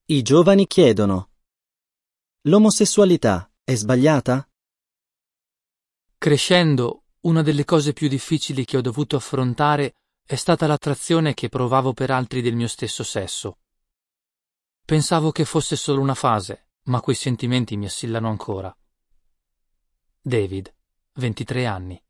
I giovani chiedono: l'omosessualità è sbagliata? Crescendo, una delle cose più difficili che ho dovuto affrontare è stata l'attrazione che provavo per altri del mio stesso sesso. Pensavo che fosse solo una fase, ma quei sentimenti mi assillano ancora. David, 23 anni.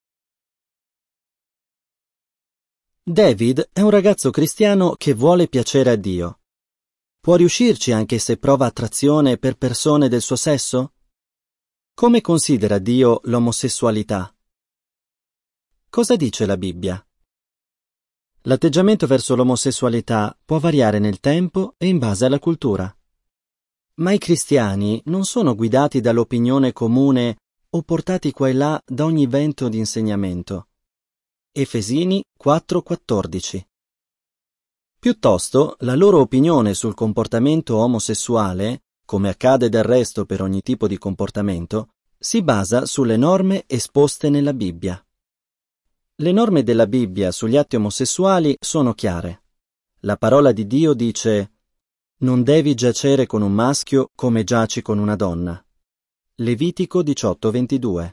David è un ragazzo cristiano che vuole piacere a Dio. Può riuscirci anche se prova attrazione per persone del suo sesso? Come considera Dio l'omosessualità? Cosa dice la Bibbia? L'atteggiamento verso l'omosessualità può variare nel tempo e in base alla cultura. Ma i cristiani non sono guidati dall'opinione comune o portati qua e là da ogni vento di insegnamento. Efesini 4,14. Piuttosto, la loro opinione sul comportamento omosessuale, come accade del resto per ogni tipo di comportamento, si basa sulle norme esposte nella Bibbia. Le norme della Bibbia sugli atti omosessuali sono chiare. La parola di Dio dice: non devi giacere con un maschio come giaci con una donna. Levitico 18:22.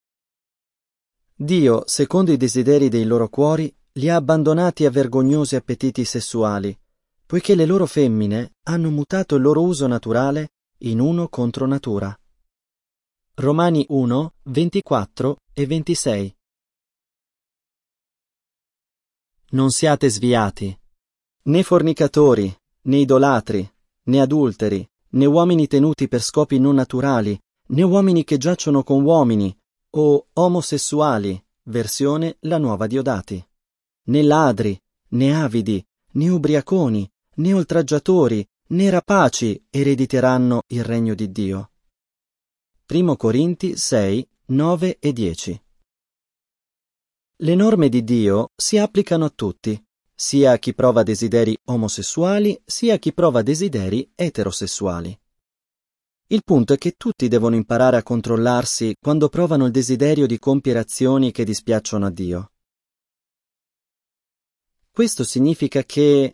Dio, secondo i desideri dei loro cuori, li ha abbandonati a vergognosi appetiti sessuali, poiché le loro femmine hanno mutato il loro uso naturale in uno contro natura. Romani 1, 24 e 26. Non siate sviati, né fornicatori, né idolatri, né adulteri, né uomini tenuti per scopi non naturali, né uomini che giacciono con uomini, o omosessuali, versione La Nuova Diodati, né ladri, né avidi, né ubriaconi, né oltraggiatori, né rapaci erediteranno il regno di Dio. 1 Corinti 6, 9 e 10. Le norme di Dio si applicano a tutti, sia a chi prova desideri omosessuali, sia a chi prova desideri eterosessuali. Il punto è che tutti devono imparare a controllarsi quando provano il desiderio di compiere azioni che dispiacciono a Dio. Questo significa che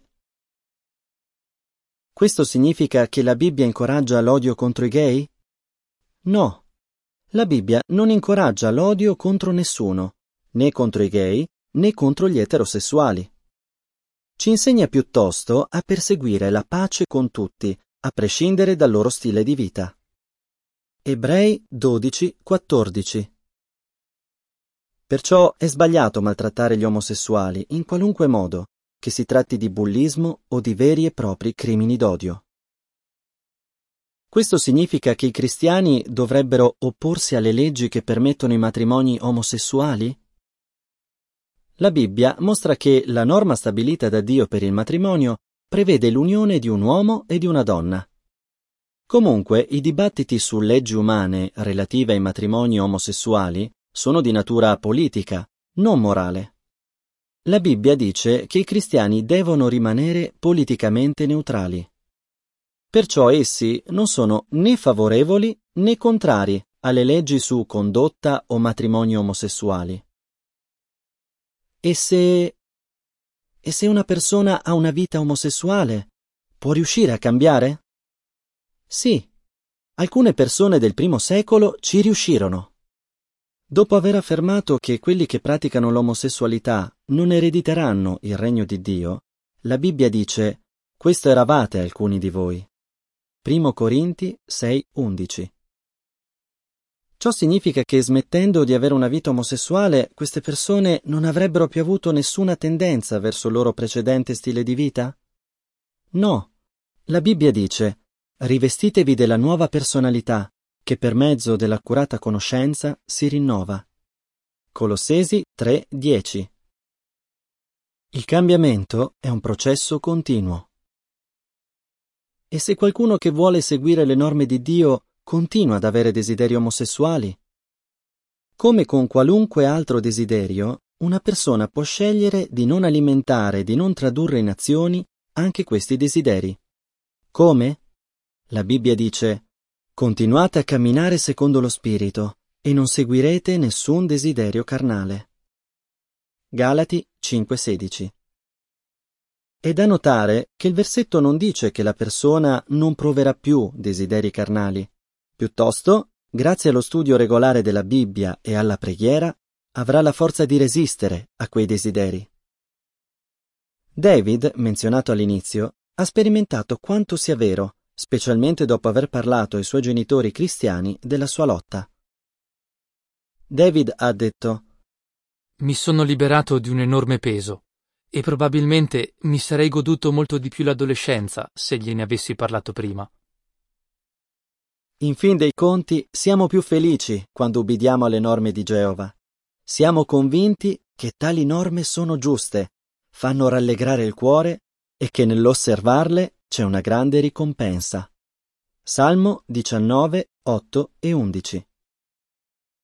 la Bibbia incoraggia l'odio contro i gay? No. La Bibbia non incoraggia l'odio contro nessuno, né contro i gay, né contro gli eterosessuali. Ci insegna piuttosto a perseguire la pace con tutti, a prescindere dal loro stile di vita. Ebrei 12, 14. Perciò è sbagliato maltrattare gli omosessuali in qualunque modo, che si tratti di bullismo o di veri e propri crimini d'odio. Questo significa che i cristiani dovrebbero opporsi alle leggi che permettono i matrimoni omosessuali? La Bibbia mostra che la norma stabilita da Dio per il matrimonio prevede l'unione di un uomo e di una donna. Comunque, i dibattiti su leggi umane relative ai matrimoni omosessuali sono di natura politica, non morale. La Bibbia dice che i cristiani devono rimanere politicamente neutrali. Perciò essi non sono né favorevoli né contrari alle leggi su condotta o matrimoni omosessuali. E se una persona ha una vita omosessuale, può riuscire a cambiare? Sì, alcune persone del primo secolo ci riuscirono. Dopo aver affermato che quelli che praticano l'omosessualità non erediteranno il regno di Dio, la Bibbia dice: questo eravate alcuni di voi. 1 Corinti 6:11. Ciò significa che smettendo di avere una vita omosessuale, queste persone non avrebbero più avuto nessuna tendenza verso il loro precedente stile di vita? No. La Bibbia dice: rivestitevi della nuova personalità, che per mezzo dell'accurata conoscenza si rinnova. Colossesi 3:10. Il cambiamento è un processo continuo. E se qualcuno che vuole seguire le norme di Dio continua ad avere desideri omosessuali? Come con qualunque altro desiderio, una persona può scegliere di non alimentare e di non tradurre in azioni anche questi desideri. Come? La Bibbia dice: continuate a camminare secondo lo Spirito e non seguirete nessun desiderio carnale. Galati 5:16. È da notare che il versetto non dice che la persona non proverà più desideri carnali. Piuttosto, grazie allo studio regolare della Bibbia e alla preghiera, avrà la forza di resistere a quei desideri. David, menzionato all'inizio, ha sperimentato quanto sia vero, specialmente dopo aver parlato ai suoi genitori cristiani della sua lotta. David ha detto: Mi sono liberato di un enorme peso e probabilmente mi sarei goduto molto di più l'adolescenza se gliene avessi parlato prima. In fin dei conti, siamo più felici quando ubbidiamo alle norme di Geova. Siamo convinti che tali norme sono giuste, fanno rallegrare il cuore e che nell'osservarle c'è una grande ricompensa. Salmo 19, 8 e 11.